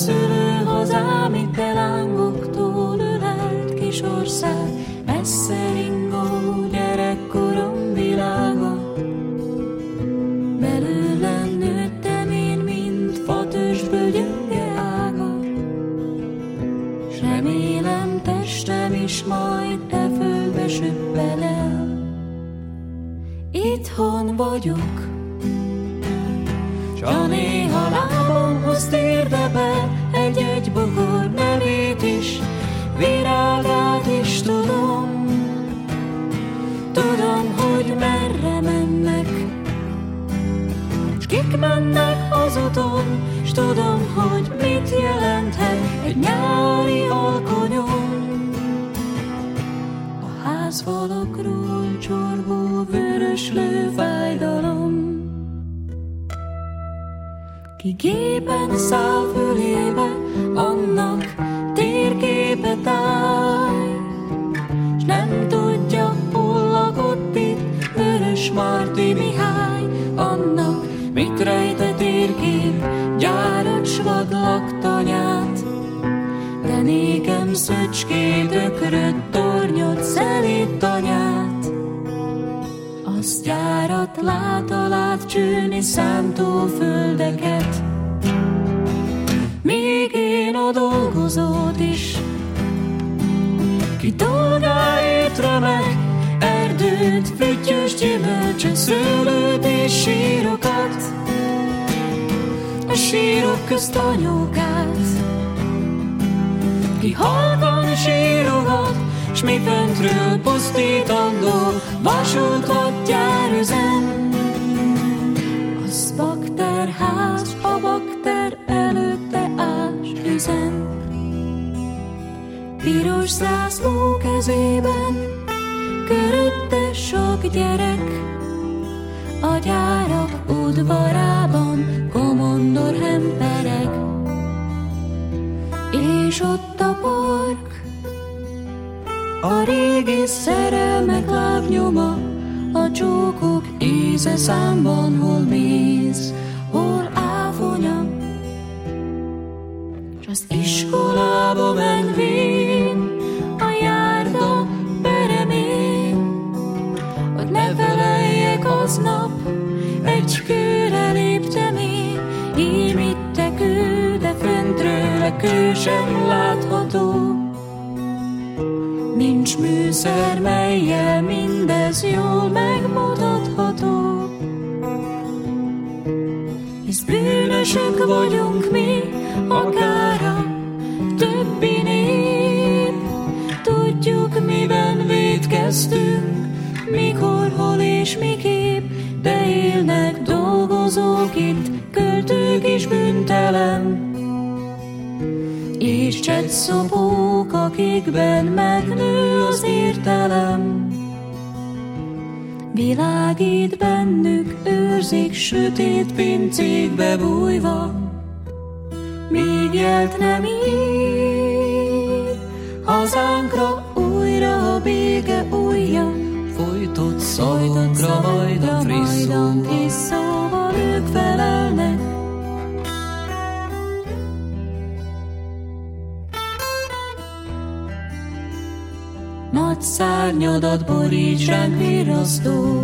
szülőhazám, itt lángoktól ölelt kis ország, messze ringó gyerekkorom világa. Belőlem nőttem én, mint fatörzsből gyönge ága, s remélem testem is majd e földbe süpped el. Itthon vagyok, s a néha lábamhoz térde be egy-egy bokor nevét is, virágát is tudom. Tudom, hogy merre mennek, s kik mennek az úton, s tudom, hogy mit jelenthet egy nyári alkonyon. A házfalakról csorgó vöröslő fájdalom, ki gépen száll fülébe, annak térképet állj, s nem tudja, hol lakott itt Vörösmarty Mihály. Annak mit rejt a térkép, gyárat s vadlak tanyát, de nékem szöcskét, ökröt, tornyot, szelíd tanyát. Az gyárat lát csülni szántóföldeket, még én a dolgozót is, ki dolgáért remek, erdőt, füttyös gyümölcsöt, szőlőt és sírokat, a sírok közt anyókát, ki halkan sírogat, s mi föntről pusztítandó vasútat gyár üzem. Az bakterház, a bakter előtte ás üzem. Piros zászló kezében, körötte sok gyerek, a gyárak udvarában komondor hempereg. És ott a park, a régi szerelmek lábnyoma, a csókok íze számban, hol méz, hol áfonya. S az iskolába menvén, a járda peremén, ott ne feleljek aznap, egy kőre léptem én, ím itt a kő, de föntről a kő sem látható. Nincs műszer, mellyel mindez jól megmutatható. Hisz bűnösök vagyunk mi, akár a többi nép. Tudjuk, miben vétkeztünk, mikor, hol és miképp, de élnek dolgozók itt, költők is bűntelen, és csettszopók, akikben megnő az értelem. Világít bennük, őrzik sötét pincékbe bújva, míg jelt nem ír hazánkra újra a béke ujja. Folytott szavakra majd a friss szóval ők felelnek. Nagy szárnyadat boríts ránk virrasztó,